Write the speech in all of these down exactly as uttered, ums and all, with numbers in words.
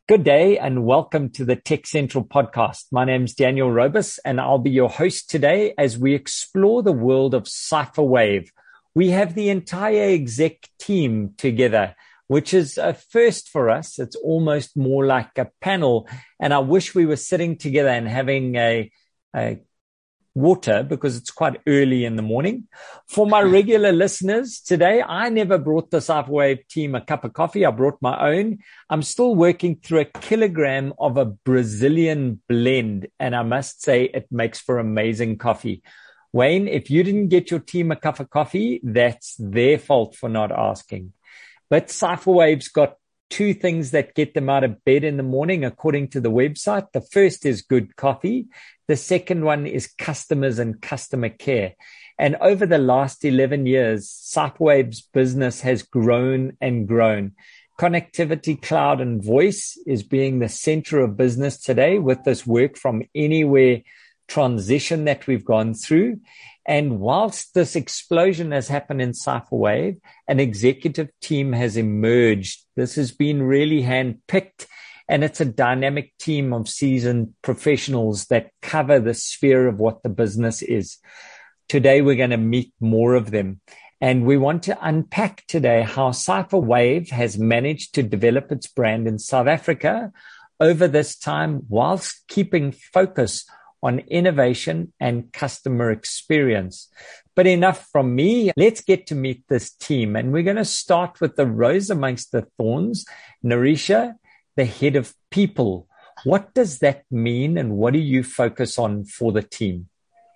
Good day and welcome to the Tech Central podcast. My name's Daniel Robus and I'll be your host today as we explore the world of Cypherwave. We have the entire exec team together, which is a first for us. It's almost more like a panel, and I wish we were sitting together and having a, a water because it's quite early in the morning. For my regular listeners today, I never brought the Cypherwave team a cup of coffee. I brought my own. I'm still working through a kilogram of a Brazilian blend, and I must say it makes for amazing coffee. Wayne, if you didn't get your team a cup of coffee, that's their fault for not asking. But Cypherwave's got two things that get them out of bed in the morning, according to the website. The first is good coffee. The second one is customers and customer care. And over the last eleven years, Cypherwave's business has grown and grown. Connectivity, cloud, and voice is being the center of business today with this work from anywhere transition that we've gone through. And whilst this explosion has happened in Cypherwave, an executive team has emerged. This has been really handpicked, and it's a dynamic team of seasoned professionals that cover the sphere of what the business is. Today, we're going to meet more of them. And we want to unpack today how Cypherwave has managed to develop its brand in South Africa over this time whilst keeping focus on innovation and customer experience. But enough from me. Let's get to meet this team. And we're going to start with the rose amongst the thorns, Narisha, the head of people. What does that mean and what do you focus on for the team?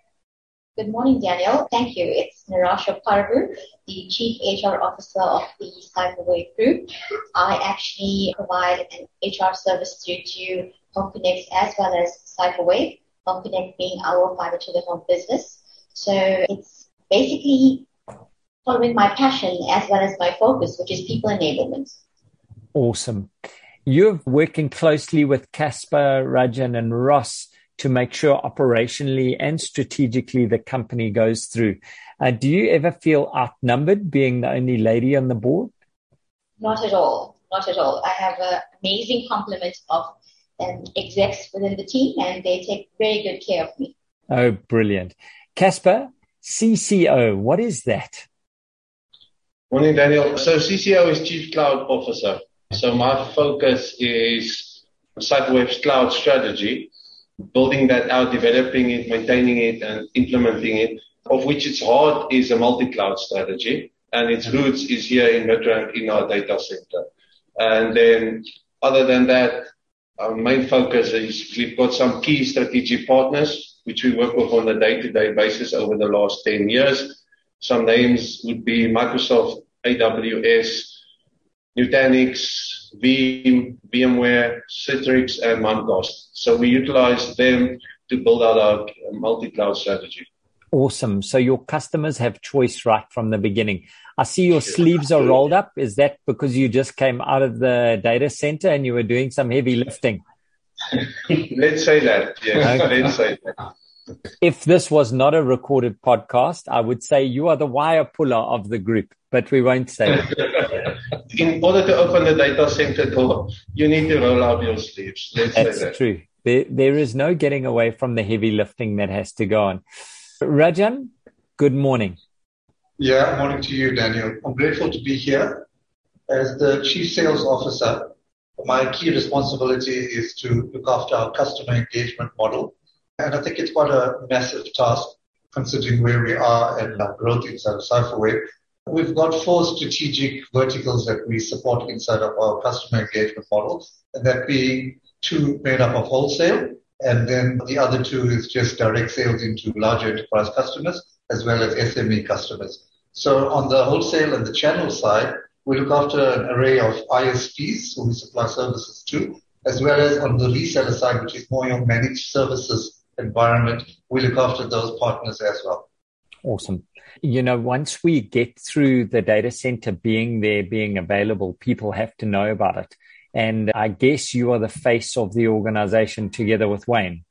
Good morning, Daniel. Thank you. It's Narisha Parvu, the Chief H R Officer of the Cypherwave Group. I actually provide an H R service through to HomeConnect as well as Cypherwave. HomeConnect being our fiber to the home business. So it's basically following my passion as well as my focus, which is people enablement. Awesome. You're working closely with Casper, Rajan, and Ross to make sure operationally and strategically the company goes through. Uh, do you ever feel outnumbered being the only lady on the board? Not at all. Not at all. I have an amazing complement of um, execs within the team, and they take very good care of me. Oh, brilliant. Casper, C C O, what is that? Morning, Daniel. So C C O is Chief Cloud Officer. So my focus is Cypherwave's cloud strategy, building that out, developing it, maintaining it, and implementing it, of which its heart is a multi-cloud strategy, and its roots is here in Midrand in our data center. And then other than that, our main focus is we've got some key strategic partners, which we work with on a day-to-day basis over the last ten years. Some names would be Microsoft, A W S, Nutanix, Veeam, VMware, Citrix, and Mimecast. So we utilize them to build out our multi-cloud strategy. Awesome. So your customers have choice right from the beginning. I see your sleeves are rolled up. Is that because you just came out of the data center and you were doing some heavy lifting? Let's say that. Yes, okay. Let's say that. If this was not a recorded podcast, I would say you are the wire puller of the group, but we won't say that. In order to open the data center door, you need to roll out your sleeves. Let's That's say that. true. There, there is no getting away from the heavy lifting that has to go on. Rajan, good morning. Yeah, morning to you, Daniel. I'm grateful to be here. As the Chief Sales Officer, my key responsibility is to look after our customer engagement model. And I think it's quite a massive task considering where we are and our growth inside of Cypherwave. We've got four strategic verticals that we support inside of our customer engagement model, and that being two made up of wholesale, and then the other two is just direct sales into larger enterprise customers as well as S M E customers. So on the wholesale and the channel side, we look after an array of I S Ps who we supply services to, as well as on the reseller side, which is more your managed services environment, we look after those partners as well. Awesome. You know, once we get through the data center being there, being available, people have to know about it. And I guess you are the face of the organization together with Wayne.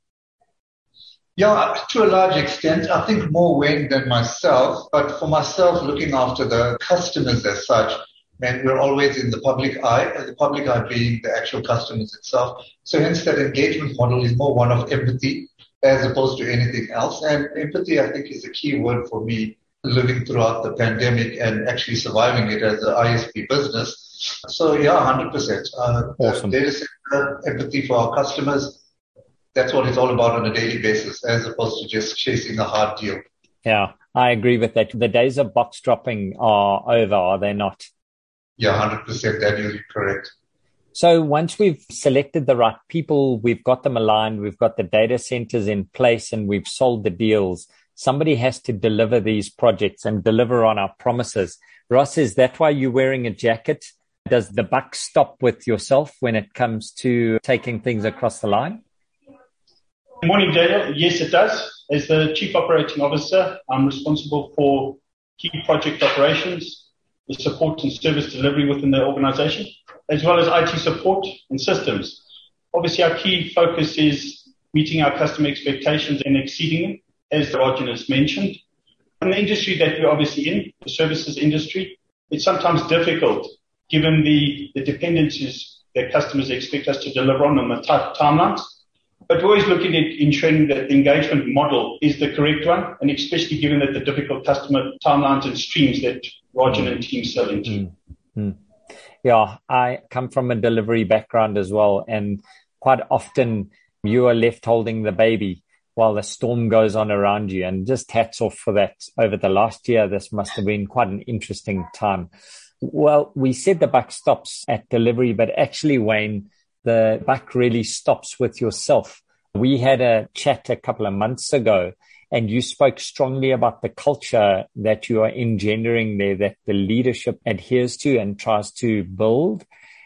Yeah, to a large extent. I think more Wayne than myself. But for myself, looking after the customers as such, and we're always in the public eye, and the public eye being the actual customers itself. So hence that engagement model is more one of empathy as opposed to anything else. And empathy, I think, is a key word for me living throughout the pandemic and actually surviving it as an I S P business. So yeah, one hundred percent. Uh, awesome. Data center, empathy for our customers, that's what it's all about on a daily basis, as opposed to just chasing a hard deal. Yeah, I agree with that. The days of box dropping are over, are they not? Yeah, one hundred percent, Daniel, you're correct. So once we've selected the right people, we've got them aligned, we've got the data centers in place, and we've sold the deals, somebody has to deliver these projects and deliver on our promises. Ross, is that why you're wearing a jacket? Does the buck stop with yourself when it comes to taking things across the line? Good morning, Daniel. Yes, it does. As the Chief Operating Officer, I'm responsible for key project operations, the support and service delivery within the organization, as well as I T support and systems. Obviously, our key focus is meeting our customer expectations and exceeding them, as Rajan has mentioned. In the industry that we're obviously in, the services industry, it's sometimes difficult given the, the dependencies that customers expect us to deliver on on the tight timelines. But we're always looking at ensuring that the engagement model is the correct one, and especially given that the difficult customer timelines and streams that Rajan and team sell into. Mm-hmm. Yeah, I come from a delivery background as well, and quite often you are left holding the baby while the storm goes on around you, and just hats off for that. Over the last year, this must have been quite an interesting time. Well, we said the buck stops at delivery, but actually, Wayne, the buck really stops with yourself. We had a chat a couple of months ago, and you spoke strongly about the culture that you are engendering there, that the leadership adheres to and tries to build,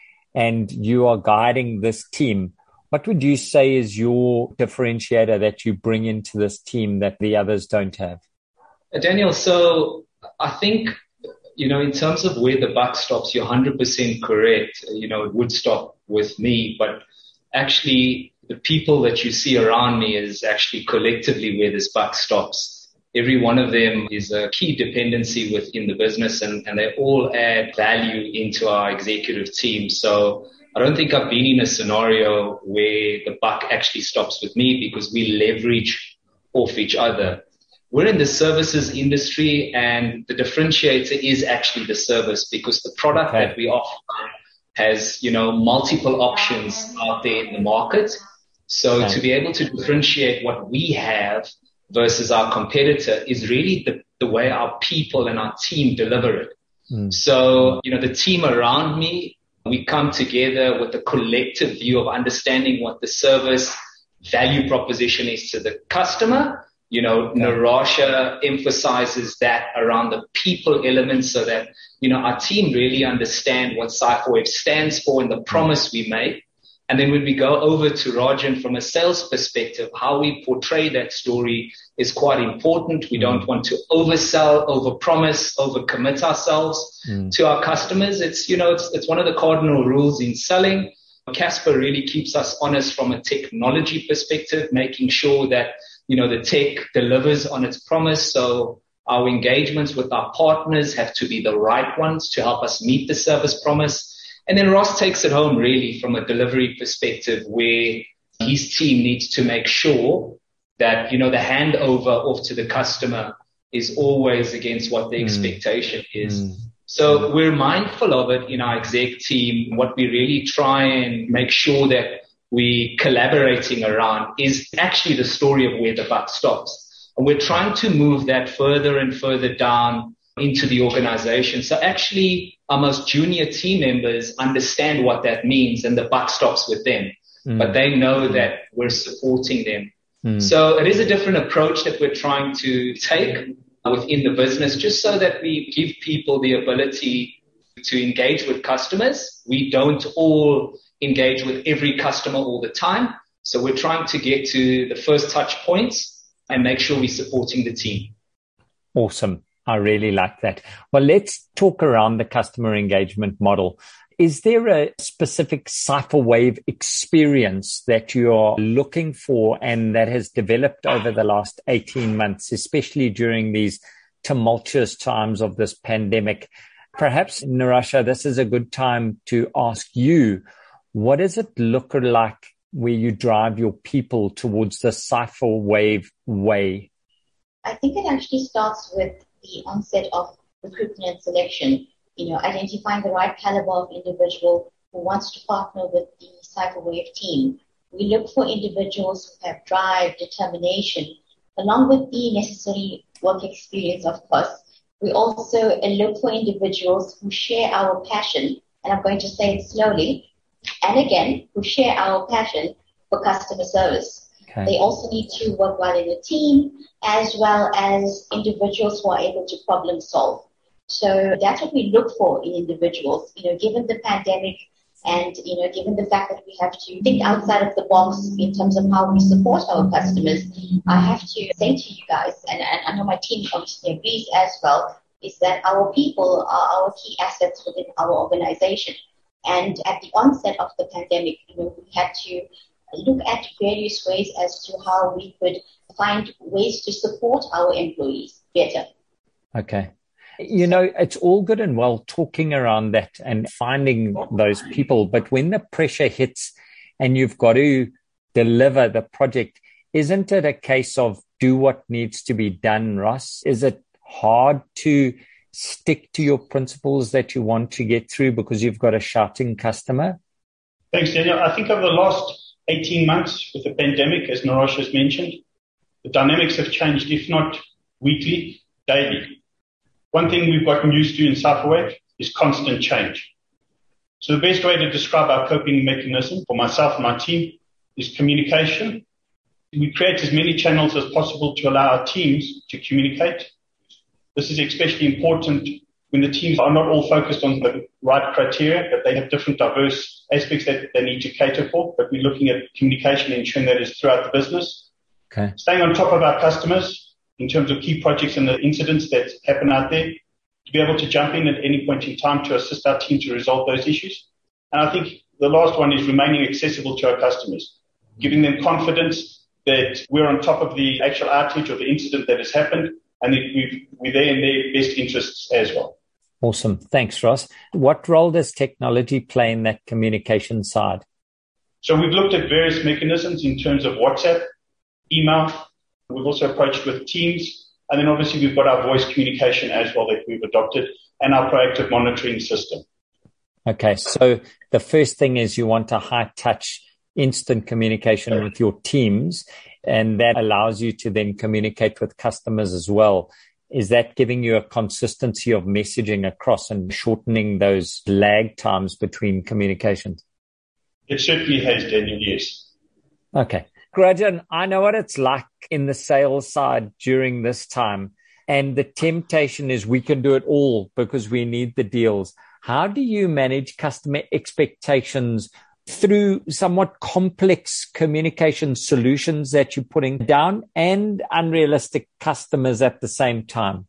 and you are guiding this team. What would you say is your differentiator that you bring into this team that the others don't have? Daniel, so I think, you know, in terms of where the buck stops, you're one hundred percent correct. You know, it would stop with me, but actually the people that you see around me is actually collectively where this buck stops. Every one of them is a key dependency within the business, and, and they all add value into our executive team. So I don't think I've been in a scenario where the buck actually stops with me, because we leverage off each other. We're in the services industry, and the differentiator is actually the service, because the product okay. that we offer has, you know, multiple options out there in the market. So okay. to be able to differentiate what we have versus our competitor is really the, the way our people and our team deliver it. Mm. So, you know, the team around me, we come together with a collective view of understanding what the service value proposition is to the customer. You know, okay. Narasha emphasizes that around the people element, so that, you know, our team really understand what CipherWave stands for and the promise we make. And then when we go over to Rajan from a sales perspective, how we portray that story is quite important. We don't want to oversell, overpromise, overcommit ourselves mm. to our customers. It's, you know, it's, it's one of the cardinal rules in selling. Casper really keeps us honest from a technology perspective, making sure that, you know, the tech delivers on its promise. So our engagements with our partners have to be the right ones to help us meet the service promise. And then Ross takes it home really from a delivery perspective, where his team needs to make sure that, you know, the handover off to the customer is always against what the mm. expectation is. Mm. So we're mindful of it in our exec team. What we really try and make sure that we collaborating around is actually the story of where the buck stops. And we're trying to move that further and further down into the organization. So actually our most junior team members understand what that means, and the buck stops with them, mm. but they know that we're supporting them. Mm. So it is a different approach that we're trying to take within the business, just so that we give people the ability to engage with customers. We don't all engage with every customer all the time. So we're trying to get to the first touch points and make sure we're supporting the team. Awesome. I really like that. Well, let's talk around the customer engagement model. Is there a specific CipherWave experience that you're looking for and that has developed over the last eighteen months, especially during these tumultuous times of this pandemic, Perhaps, Narasha, this is a good time to ask you, what does it look like where you drive your people towards the CipherWave way? I think it actually starts with the onset of recruitment and selection, you know, identifying the right caliber of individual who wants to partner with the CipherWave team. We look for individuals who have drive, determination, along with the necessary work experience, of course. We also look for individuals who share our passion, and I'm going to say it slowly, and again, who share our passion for customer service. Okay. They also need to work well in a team, as well as individuals who are able to problem solve. So that's what we look for in individuals. You know, given the pandemic and, you know, given the fact that we have to think outside of the box in terms of how we support our customers, I have to say to you guys, and, and I know my team obviously agrees as well, is that our people are our key assets within our organization. And at the onset of the pandemic, you know, we had to look at various ways as to how we could find ways to support our employees better. Okay. You know, it's all good and well talking around that and finding those people, but when the pressure hits and you've got to deliver the project, isn't it a case of do what needs to be done, Ross? Is it hard to stick to your principles that you want to get through because you've got a shouting customer? Thanks, Daniel. I think over the last eighteen months with the pandemic, as Narasha has mentioned, the dynamics have changed, if not weekly, daily. One thing we've gotten used to in CipherWave is constant change. So the best way to describe our coping mechanism for myself and my team is communication. We create as many channels as possible to allow our teams to communicate. This is especially important when the teams are not all focused on the right criteria, but they have different diverse aspects that they need to cater for. But we're looking at communication and ensuring that is throughout the business. Okay. Staying on top of our customers in terms of key projects and the incidents that happen out there, to be able to jump in at any point in time to assist our team to resolve those issues. And I think the last one is remaining accessible to our customers, giving them confidence that we're on top of the actual outage or the incident that has happened, and that we've, we're there in their best interests as well. Awesome. Thanks, Ross. What role does technology play in that communication side? So we've looked at various mechanisms in terms of WhatsApp, email. We've also approached with Teams. And then obviously we've got our voice communication as well that we've adopted and our proactive monitoring system. Okay. So the first thing is you want a high touch, instant communication with your teams, and that allows you to then communicate with customers as well. Is that giving you a consistency of messaging across and shortening those lag times between communications? It certainly has, Daniel, yes. Okay. Grajan, I know what it's like in the sales side during this time, and the temptation is we can do it all because we need the deals. How do you manage customer expectations through somewhat complex communication solutions that you're putting down and unrealistic customers at the same time?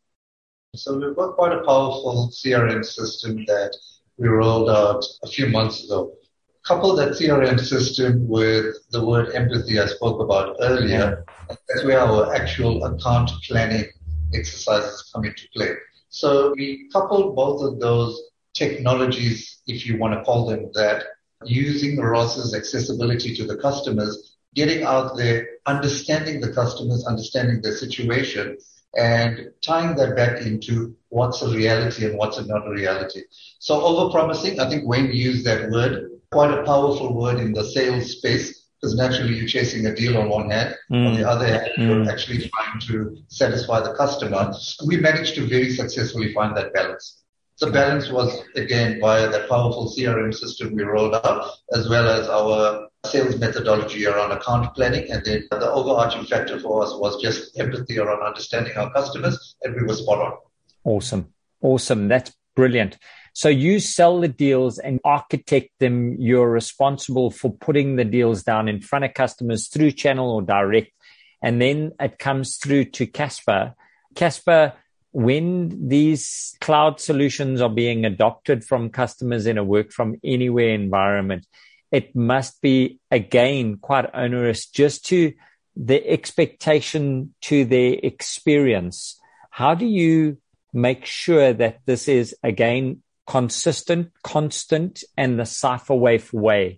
So we've got quite a powerful C R M system that we rolled out a few months ago. Couple that C R M system with the word empathy I spoke about earlier. That's where our actual account planning exercises come into play. So we couple both of those technologies, if you want to call them that, using Ross's accessibility to the customers, getting out there, understanding the customers, understanding their situation, and tying that back into what's a reality and what's not a reality. So overpromising, I think Wayne used that word, quite a powerful word in the sales space, because naturally you're chasing a deal on one hand. Mm. On the other hand, mm. you're actually trying to satisfy the customer. We managed to very successfully find that balance. The balance was, again, via that powerful C R M system we rolled out, as well as our sales methodology around account planning. And then the overarching factor for us was just empathy around understanding our customers, and we were spot on. Awesome. Awesome. That's brilliant. So you sell the deals and architect them. You're responsible for putting the deals down in front of customers through channel or direct. And then it comes through to Casper. Casper, when these cloud solutions are being adopted from customers in a work from anywhere environment, it must be, again, quite onerous just to the expectation to their experience. How do you make sure that this is, again, consistent, constant, and the Cypherwave way?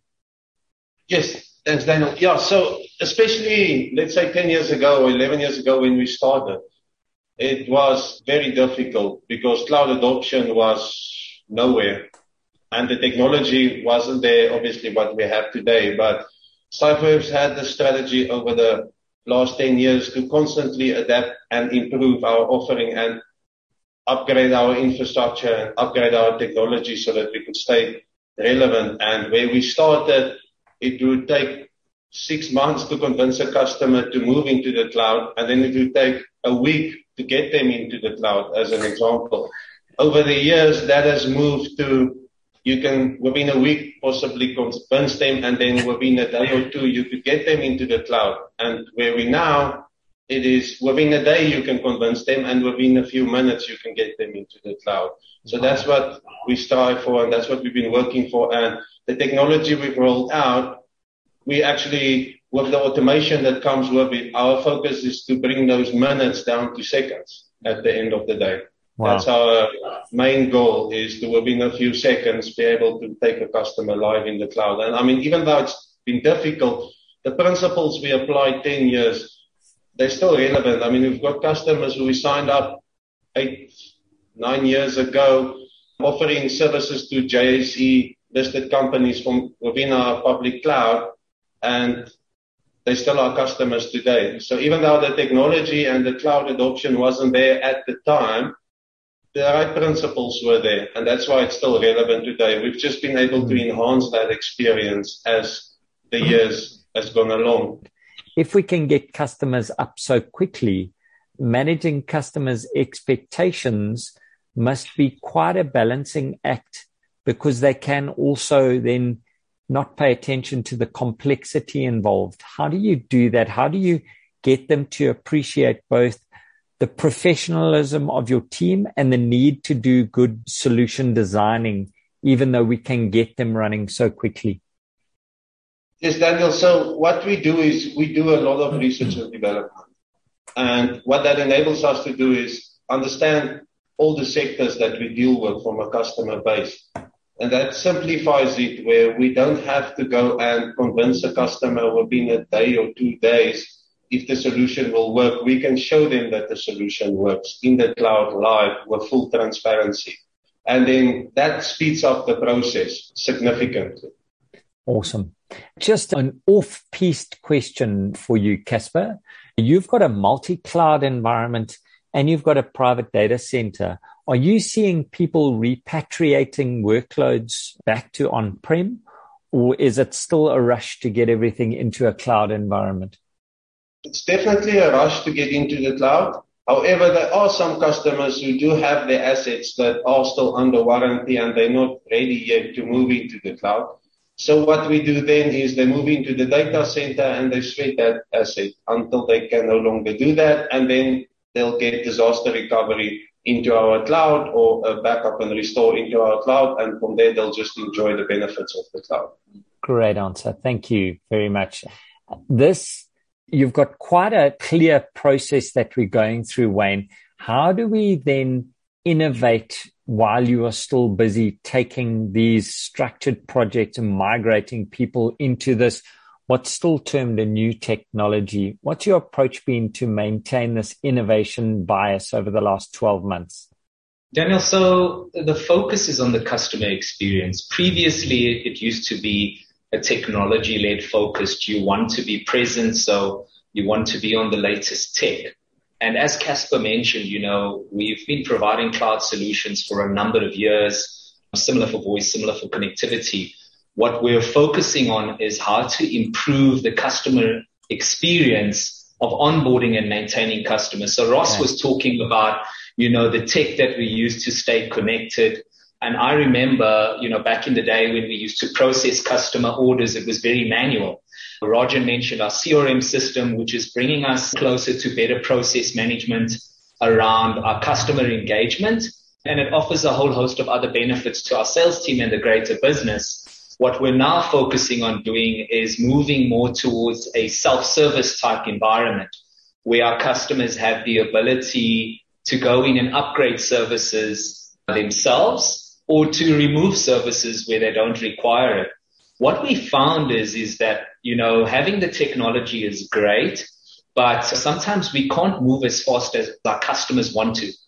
Yes, thanks, Daniel. Yeah, so especially, let's say ten years ago or eleven years ago when we started, it was very difficult because cloud adoption was nowhere. And the technology wasn't there, obviously, what we have today. But Cypherwave's had the strategy over the last ten years to constantly adapt and improve our offering and upgrade our infrastructure and upgrade our technology so that we could stay relevant. And where we started, it would take six months to convince a customer to move into the cloud, and then it would take a week to get them into the cloud, as an example. Over the years, that has moved to you can, within a week, possibly convince them, and then within a day or two, you could get them into the cloud. And where we now, it is within a day you can convince them, and within a few minutes you can get them into the cloud. So that's what we strive for, and that's what we've been working for. And the technology we've rolled out, we actually, with the automation that comes with it, our focus is to bring those minutes down to seconds at the end of the day. Wow. That's our main goal, is to, within a few seconds, be able to take a customer live in the cloud. And I mean, even though it's been difficult, the principles we applied ten years, they're still relevant. I mean, we've got customers who we signed up eight, nine years ago, offering services to J S E listed companies from within our public cloud, and they still are customers today. So even though the technology and the cloud adoption wasn't there at the time, the right principles were there, and that's why it's still relevant today. We've just been able to enhance that experience as the years has gone along. If we can get customers up so quickly, managing customers' expectations must be quite a balancing act, because they can also then not pay attention to the complexity involved. How do you do that? How do you get them to appreciate both the professionalism of your team and the need to do good solution designing, even though we can get them running so quickly? Yes, Daniel. So what we do is we do a lot of research and development. And what that enables us to do is understand all the sectors that we deal with from a customer base. And that simplifies it, where we don't have to go and convince a customer within a day or two days if the solution will work. We can show them that the solution works in the cloud live with full transparency. And then that speeds up the process significantly. Awesome. Just an off-piste question for you, Casper. You've got a multi-cloud environment and you've got a private data center. Are you seeing people repatriating workloads back to on-prem, or is it still a rush to get everything into a cloud environment? It's definitely a rush to get into the cloud. However, there are some customers who do have their assets that are still under warranty and they're not ready yet to move into the cloud. So what we do then is they move into the data center and they sweat that asset until they can no longer do that, and then they'll get disaster recovery into our cloud, or a backup and restore into our cloud, and from there they'll just enjoy the benefits of the cloud. Great answer. Thank you very much. This, you've got quite a clear process that we're going through, Wayne. How do we then innovate while you are still busy taking these structured projects and migrating people into this, what's still termed a new technology? What's your approach been to maintain this innovation bias over the last twelve months? Daniel, so the focus is on the customer experience. Previously, it used to be a technology-led focus. You want to be present, so you want to be on the latest tech. And as Casper mentioned, you know, we've been providing cloud solutions for a number of years, similar for voice, similar for connectivity. What we're focusing on is how to improve the customer experience of onboarding and maintaining customers. So Ross okay. was talking about, you know, the tech that we use to stay connected. And I remember, you know, back in the day when we used to process customer orders, it was very manual. Roger mentioned our C R M system, which is bringing us closer to better process management around our customer engagement. And it offers a whole host of other benefits to our sales team and the greater business. What we're now focusing on doing is moving more towards a self-service type environment where our customers have the ability to go in and upgrade services themselves or to remove services where they don't require it. What we found is, is that, you know, having the technology is great, but sometimes we can't move as fast as our customers want to.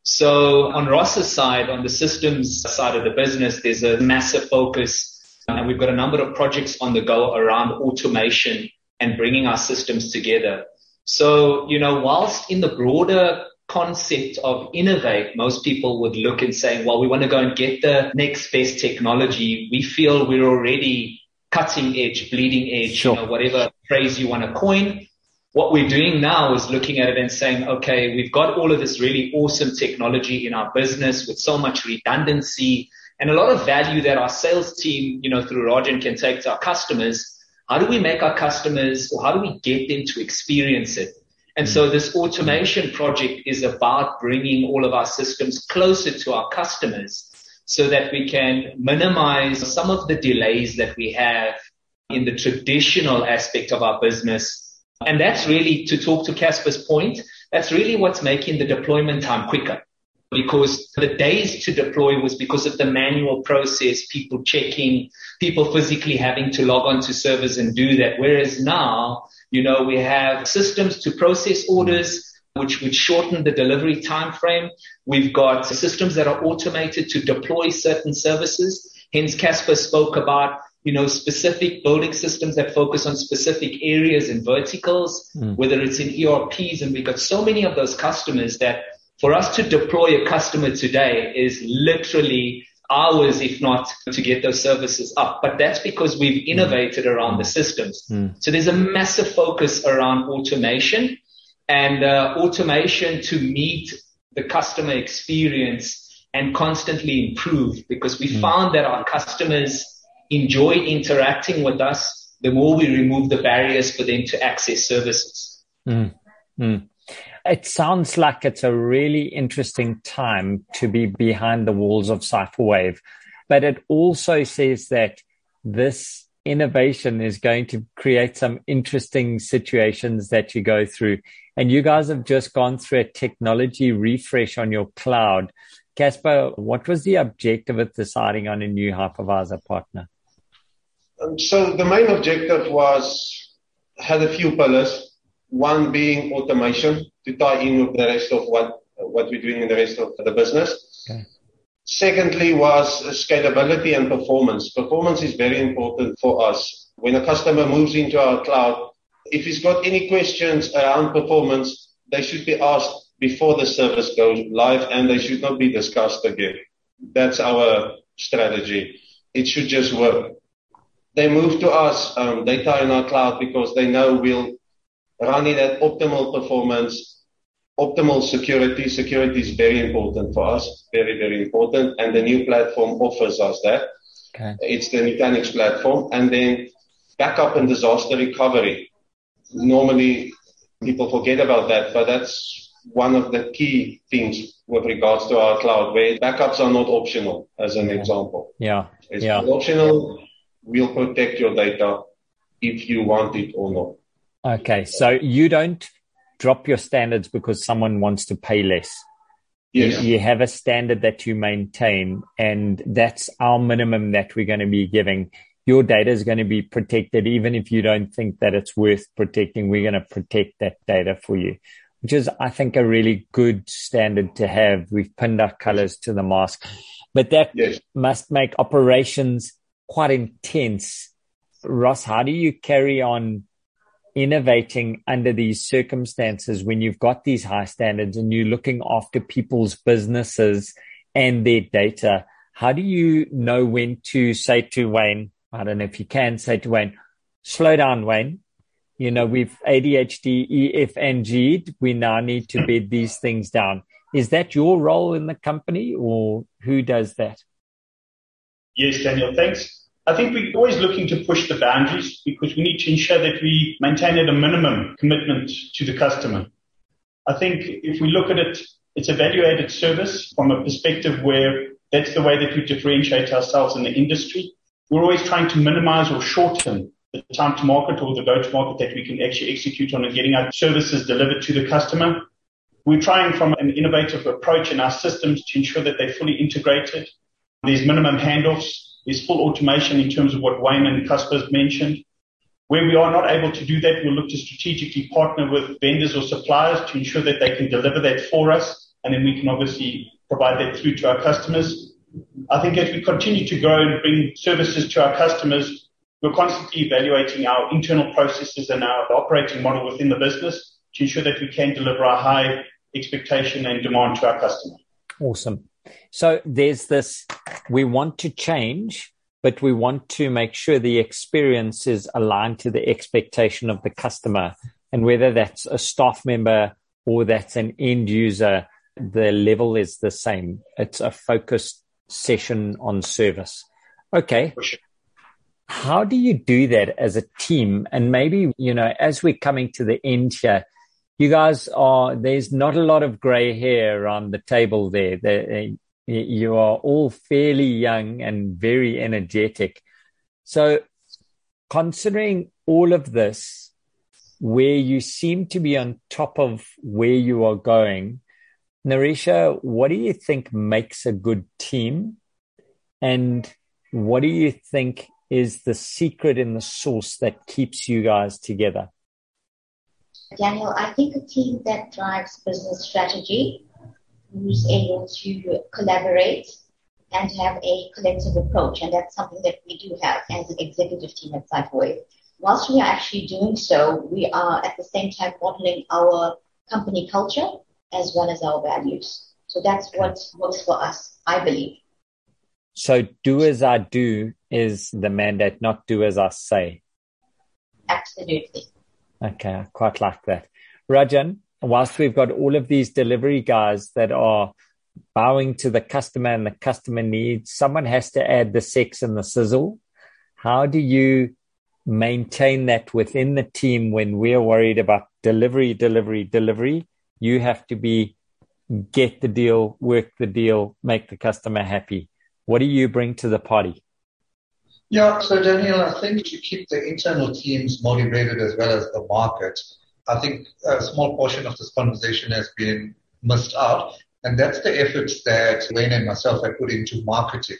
So on Ross's side, on the systems side of the business, there's a massive focus, and we've got a number of projects on the go around automation and bringing our systems together. So, you know, whilst in the broader concept of innovate, most people would look and say, well, we want to go and get the next best technology. We feel we're already cutting edge, bleeding edge, sure. you know, whatever phrase you want to coin. What we're doing now is looking at it and saying, okay, we've got all of this really awesome technology in our business with so much redundancy and a lot of value that our sales team, you know, through Rajan can take to our customers. How do we make our customers, or how do we get them to experience it? And so this automation project is about bringing all of our systems closer to our customers so that we can minimize some of the delays that we have in the traditional aspect of our business. And that's really, to talk to Casper's point, that's really what's making the deployment time quicker. Because the days to deploy was because of the manual process, people checking, people physically having to log on to servers and do that. Whereas now, you know, we have systems to process orders, which would shorten the delivery time frame. We've got systems that are automated to deploy certain services. Hence, Casper spoke about, you know, specific building systems that focus on specific areas and verticals, mm. whether it's in E R Ps. And we've got so many of those customers that for us to deploy a customer today is literally hours, if not to get those services up. But that's because we've innovated around the systems. Mm. So there's a massive focus around automation and uh, automation to meet the customer experience and constantly improve, because we mm. found that our customers enjoy interacting with us the more we remove the barriers for them to access services. Mm. Mm. It sounds like it's a really interesting time to be behind the walls of Cypherwave, but it also says that this innovation is going to create some interesting situations that you go through. And you guys have just gone through a technology refresh on your cloud. Casper, what was the objective of deciding on a new hypervisor partner? Um, so the main objective was, had a few pillars. One being automation to tie in with the rest of what what we're doing in the rest of the business. Okay. Secondly was scalability and performance. Performance is very important for us. When a customer moves into our cloud, if he's got any questions around performance, they should be asked before the service goes live, and they should not be discussed again. That's our strategy. It should just work. They move to us, um, they tie in our cloud because they know we'll run it at optimal performance, optimal security. Security is very important for us, very, very important. And the new platform offers us that. Okay. It's the Nutanix platform. And then backup and disaster recovery. Normally, people forget about that, but that's one of the key things with regards to our cloud, where backups are not optional, as an yeah. example. Yeah. It's yeah. not optional. We'll protect your data if you want it or not. Okay, so you don't drop your standards because someone wants to pay less. Yes. You, you have a standard that you maintain, and that's our minimum that we're going to be giving. Your data is going to be protected, even if you don't think that it's worth protecting. We're going to protect that data for you, which is, I think, a really good standard to have. We've pinned our colors to the mask, but that yes. must make operations quite intense. Ross, how do you carry on innovating under these circumstances when you've got these high standards and you're looking after people's businesses and their data? How do you know when to say to Wayne, I don't know if you can say to Wayne, slow down, Wayne. You know, we've A D H D, E F, and G'd. We now need to bed these things down. Is that your role in the company, or who does that? Yes, Daniel, thanks. I think we're always looking to push the boundaries because we need to ensure that we maintain at a minimum commitment to the customer. I think if we look at it, it's a value-added service from a perspective where that's the way that we differentiate ourselves in the industry. We're always trying to minimize or shorten the time to market or the go-to-market that we can actually execute on and getting our services delivered to the customer. We're trying from an innovative approach in our systems to ensure that they're fully integrated. There's minimum handoffs. There's full automation in terms of what Wayne and Casper's mentioned. Where we are not able to do that, we'll look to strategically partner with vendors or suppliers to ensure that they can deliver that for us, and then we can obviously provide that through to our customers. I think as we continue to grow and bring services to our customers, we're constantly evaluating our internal processes and our operating model within the business to ensure that we can deliver a high expectation and demand to our customer. Awesome. So there's this, we want to change, but we want to make sure the experience is aligned to the expectation of the customer. And whether that's a staff member or that's an end user, the level is the same. It's a focused session on service. Okay. How do you do that as a team? And maybe, you know, as we're coming to the end here, you guys are, there's not a lot of gray hair around the table there. They, you are all fairly young and very energetic. So considering all of this, where you seem to be on top of where you are going, Narisha, what do you think makes a good team? And what do you think is the secret in the sauce that keeps you guys together? Daniel, I think a team that drives business strategy, who's able to collaborate and have a collective approach. And that's something that we do have as an executive team at CipherWave. Whilst we are actually doing so, we are at the same time modeling our company culture as well as our values. So that's what works for us, I believe. So do as I do is the mandate, not do as I say. Absolutely. Okay, I quite like that. Rajan, whilst we've got all of these delivery guys that are bowing to the customer and the customer needs, someone has to add the sex and the sizzle. How do you maintain that within the team when we're worried about delivery, delivery, delivery? You have to be get the deal, work the deal, make the customer happy. What do you bring to the party? Yeah, so Daniel, I think to keep the internal teams motivated as well as the market, I think a small portion of this conversation has been missed out, and that's the efforts that Wayne and myself have put into marketing.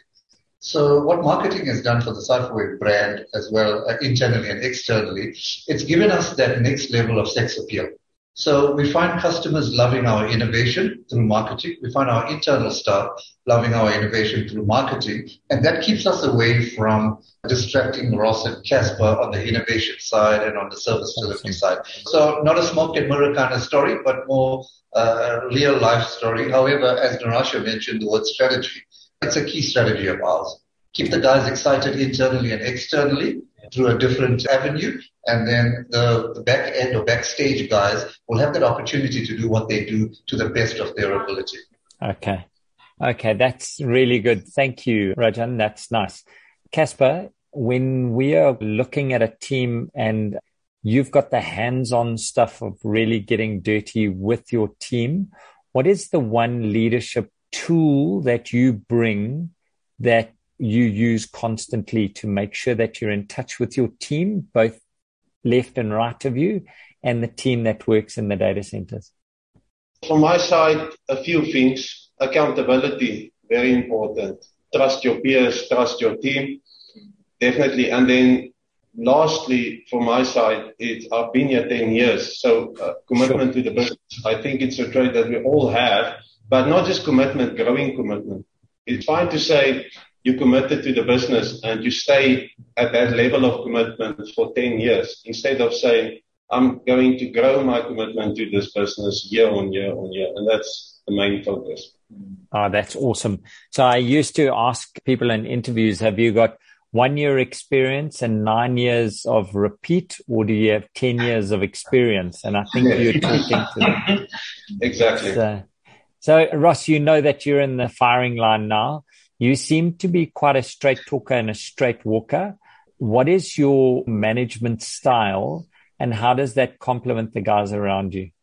So what marketing has done for the CipherWave brand as well, uh, internally and externally, it's given us that next level of sex appeal. So we find customers loving our innovation through marketing. We find our internal staff loving our innovation through marketing. And that keeps us away from distracting Ross and Casper on the innovation side and on the service delivery side. So not a smoke and mirror kind of story, but more uh, real life story. However, as Narasha mentioned, the word strategy, it's a key strategy of ours. Keep the guys excited internally and externally through a different avenue. And then the, the back end or backstage guys will have that opportunity to do what they do to the best of their ability. Okay. Okay. That's really good. Thank you, Rajan. That's nice. Casper, when we are looking at a team and you've got the hands-on stuff of really getting dirty with your team, what is the one leadership tool that you bring that you use constantly to make sure that you're in touch with your team, both left and right of you, and the team that works in the data centers? From my side, a few things. Accountability, very important. Trust your peers, trust your team, definitely. And then lastly, from my side, it's, I've been here ten years, so uh, commitment sure. to the business. I think it's a trait that we all have, but not just commitment, growing commitment. It's fine to say you're committed to the business and you stay at that level of commitment for ten years instead of saying, I'm going to grow my commitment to this business year on year on year. And that's the main focus. Oh, that's awesome. So I used to ask people in interviews, have you got one year experience and nine years of repeat, or do you have ten years of experience? And I think you're talking to them. Exactly. So, so Ross, you know that you're in the firing line now. You seem to be quite a straight talker and a straight walker. What is your management style and how does that complement the guys around you?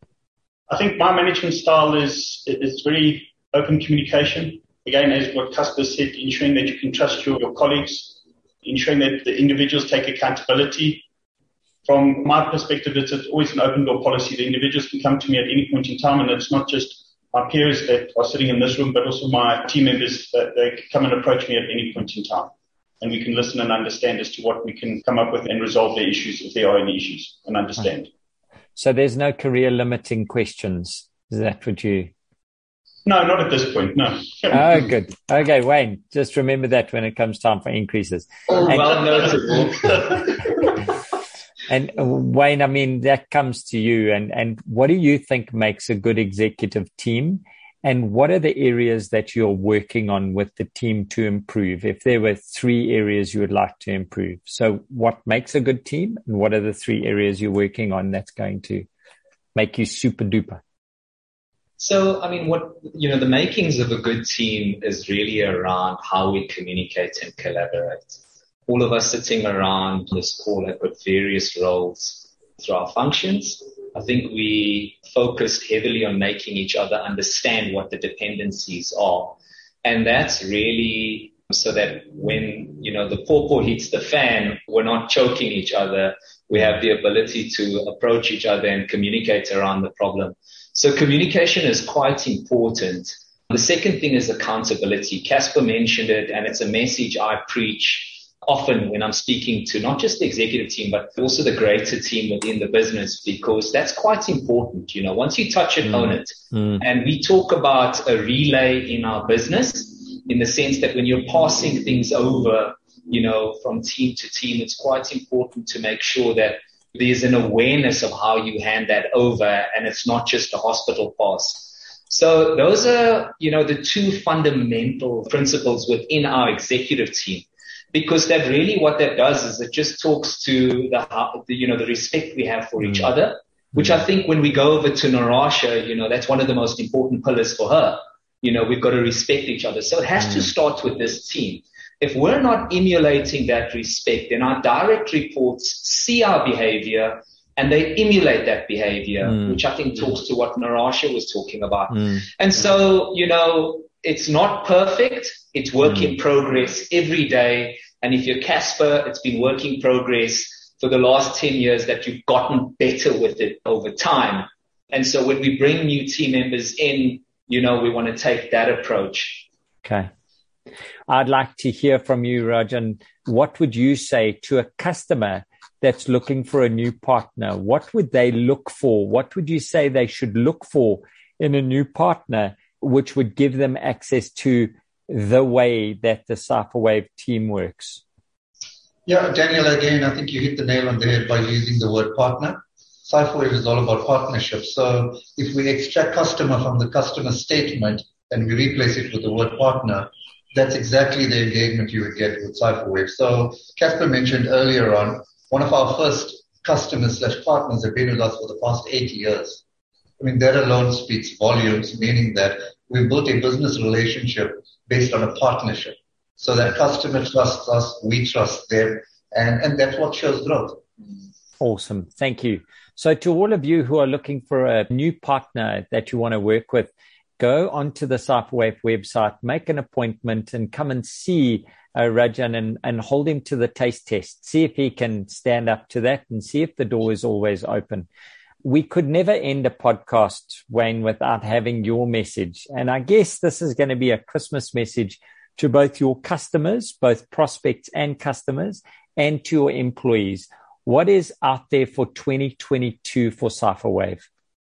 I think my management style is is very open communication. Again, as what Casper said, ensuring that you can trust your, your colleagues, ensuring that the individuals take accountability. From my perspective, it's always an open door policy. The individuals can come to me at any point in time, and it's not just my peers that are sitting in this room, but also my team members that they can come and approach me at any point in time. And we can listen and understand as to what we can come up with and resolve their issues if there are any issues, and understand. So there's no career limiting questions. Is that what you... No, not at this point, no. Oh, good. Okay, Wayne, just remember that when it comes time for increases. Oh, and, well noted. And Wayne, I mean, that comes to you. And, and what do you think makes a good executive team? And what are the areas that you're working on with the team to improve? If there were three areas you would like to improve. So what makes a good team? And what are the three areas you're working on that's going to make you super duper? So, I mean, what, you know, the makings of a good team is really around how we communicate and collaborate. All of us sitting around this call have got various roles through our functions. I think we focused heavily on making each other understand what the dependencies are. And that's really so that when, you know, the pawpaw hits the fan, we're not choking each other. We have the ability to approach each other and communicate around the problem. So communication is quite important. The second thing is accountability. Casper mentioned it, and it's a message I preach often when I'm speaking to not just the executive team, but also the greater team within the business, because that's quite important. You know, once you touch it, mm. own it. Mm. And we talk about a relay in our business in the sense that when you're passing things over, you know, from team to team, it's quite important to make sure that there's an awareness of how you hand that over, and it's not just a hospital pass. So those are, you know, the two fundamental principles within our executive team. Because that really what that does is it just talks to the, the you know, the respect we have for mm. each other, which I think when we go over to Narasha, you know, that's one of the most important pillars for her. You know, we've got to respect each other. So it has mm. to start with this team. If we're not emulating that respect, then our direct reports see our behavior and they emulate that behavior, mm. which I think talks to what Narasha was talking about. Mm. And so, you know, it's not perfect. It's work mm. in progress every day. And if you're Casper, it's been work in progress for the last ten years that you've gotten better with it over time. And so when we bring new team members in, you know, we want to take that approach. Okay. I'd like to hear from you, Rajan. What would you say to a customer that's looking for a new partner? What would they look for? What would you say they should look for in a new partner, which would give them access to the way that the CipherWave team works? Yeah, Daniel, again, I think you hit the nail on the head by using the word partner. CipherWave is all about partnership. So if we extract customer from the customer statement and we replace it with the word partner, that's exactly the engagement you would get with CipherWave. So Casper mentioned earlier on, one of our first customers slash partners have been with us for the past eight years. I mean, that alone speaks volumes, meaning that we built a business relationship based on a partnership. So that customer trusts us, we trust them, and, and that's what shows growth. Awesome. Thank you. So to all of you who are looking for a new partner that you want to work with, go onto the CipherWave website, make an appointment, and come and see uh, Rajan and, and hold him to the taste test. See if he can stand up to that and see if the door is always open. We could never end a podcast, Wayne, without having your message. And I guess this is going to be a Christmas message to both your customers, both prospects and customers, and to your employees. What is out there for twenty twenty-two for CipherWave?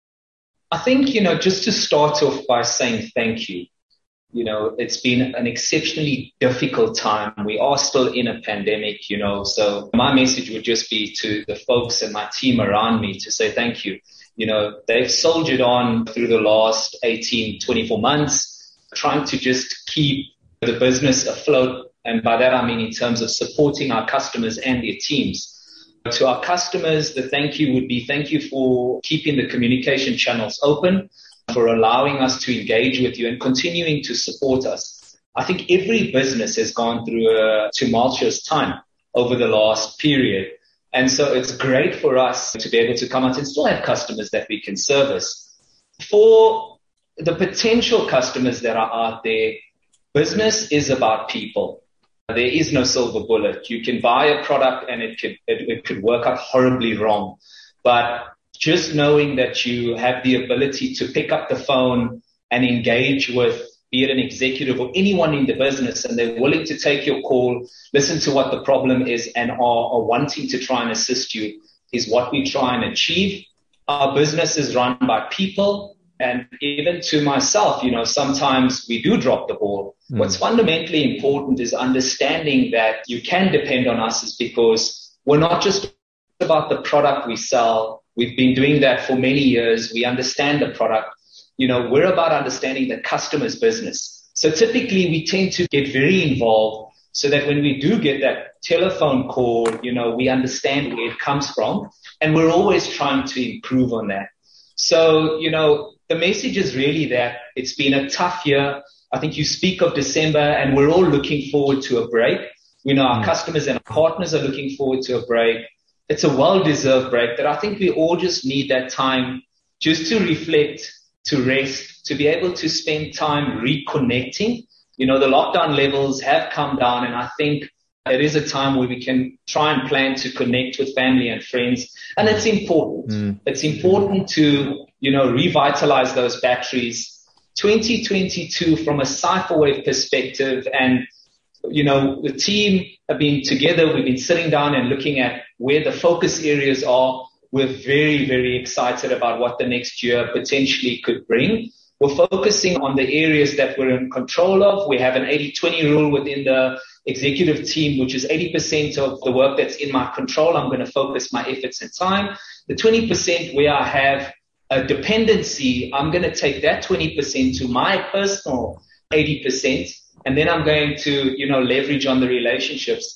I think, you know, just to start off by saying thank you. You know, it's been an exceptionally difficult time. We are still in a pandemic, you know, so my message would just be to the folks and my team around me to say thank you. You know, they've soldiered on through the last eighteen, twenty-four months, trying to just keep the business afloat. And by that, I mean in terms of supporting our customers and their teams. To our customers, the thank you would be thank you for keeping the communication channels open, for allowing us to engage with you and continuing to support us. I think every business has gone through a tumultuous time over the last period. And so it's great for us to be able to come out and still have customers that we can service. For the potential customers that are out there, business is about people. There is no silver bullet. You can buy a product and it could, it, it could work out horribly wrong. But just knowing that you have the ability to pick up the phone and engage with, be it an executive or anyone in the business, and they're willing to take your call, listen to what the problem is, and are, are wanting to try and assist you, is what we try and achieve. Our business is run by people, and even to myself, you know, sometimes we do drop the ball. Mm. What's fundamentally important is understanding that you can depend on us, is because we're not just about the product we sell. We've been doing that for many years. We understand the product. You know, we're about understanding the customer's business. So typically we tend to get very involved so that when we do get that telephone call, you know, we understand where it comes from, and we're always trying to improve on that. So, you know, the message is really that it's been a tough year. I think you speak of December, and we're all looking forward to a break. You know, our customers and our partners are looking forward to a break. It's a well-deserved break that I think we all just need that time just to reflect, to rest, to be able to spend time reconnecting. You know, the lockdown levels have come down, and I think it is a time where we can try and plan to connect with family and friends. And it's important. Mm. It's important to, you know, revitalize those batteries. twenty twenty-two from a Cypherwave perspective, and, you know, the team have been together. We've been sitting down and looking at where the focus areas are. We're very, very excited about what the next year potentially could bring. We're focusing on the areas that we're in control of. We have an eighty twenty rule within the executive team, which is eighty percent of the work that's in my control. I'm going to focus my efforts and time. The twenty percent where I have a dependency, I'm going to take that twenty percent to my personal eighty percent. And then I'm going to, you know, leverage on the relationships.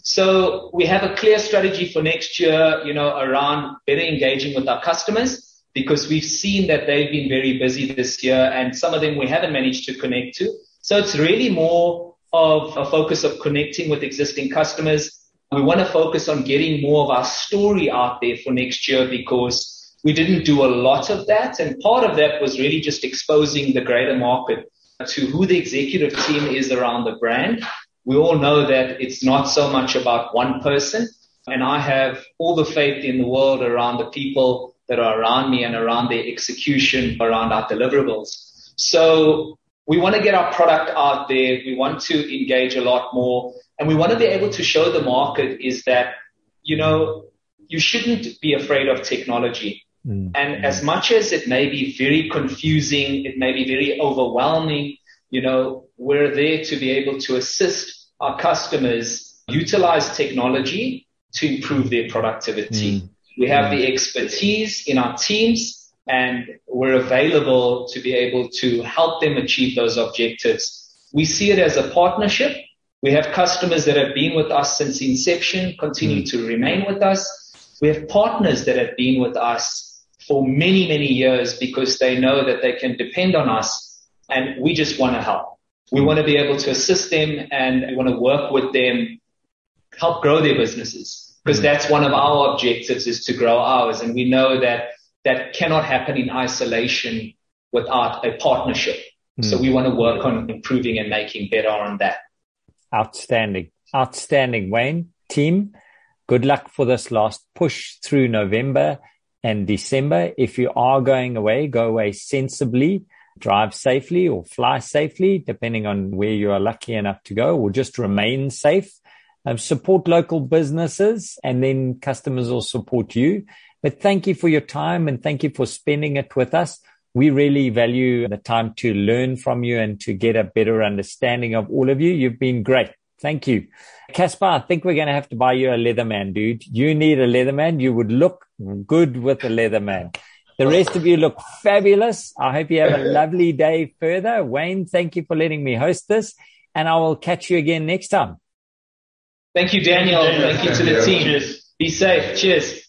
So we have a clear strategy for next year, you know, around better engaging with our customers, because we've seen that they've been very busy this year, and some of them we haven't managed to connect to. So it's really more of a focus of connecting with existing customers. We want to focus on getting more of our story out there for next year, because we didn't do a lot of that. And part of that was really just exposing the greater market to who the executive team is around the brand. We all know that it's not so much about one person, and I have all the faith in the world around the people that are around me and around their execution, around our deliverables. So we want to get our product out there. We want to engage a lot more, and we want to be able to show the market is that, you know, you shouldn't be afraid of technology. Mm. And as much as it may be very confusing, it may be very overwhelming, you know, we're there to be able to assist our customers utilize technology to improve their productivity. Mm. We have mm. the expertise in our teams, and we're available to be able to help them achieve those objectives. We see it as a partnership. We have customers that have been with us since inception, continue mm. to remain with us. We have partners that have been with us for many, many years because they know that they can depend on us. And we just want to help. We want to be able to assist them, and we want to work with them, help grow their businesses, because mm. that's one of our objectives, is to grow ours. And we know that that cannot happen in isolation without a partnership. Mm. So we want to work on improving and making better on that. Outstanding. Outstanding. Wayne, team, good luck for this last push through November and December. If you are going away, go away sensibly. Drive safely or fly safely, depending on where you are lucky enough to go, or just remain safe. Um, support local businesses, and then customers will support you. But thank you for your time, and thank you for spending it with us. We really value the time to learn from you and to get a better understanding of all of you. You've been great. Thank you. Casper, I think we're going to have to buy you a Leatherman, dude. You need a Leatherman. You would look good with a Leatherman. The rest of you look fabulous. I hope you have a lovely day further. Wayne, thank you for letting me host this, and I will catch you again next time. Thank you, Daniel. Thank you to the team. Cheers. Be safe. Cheers.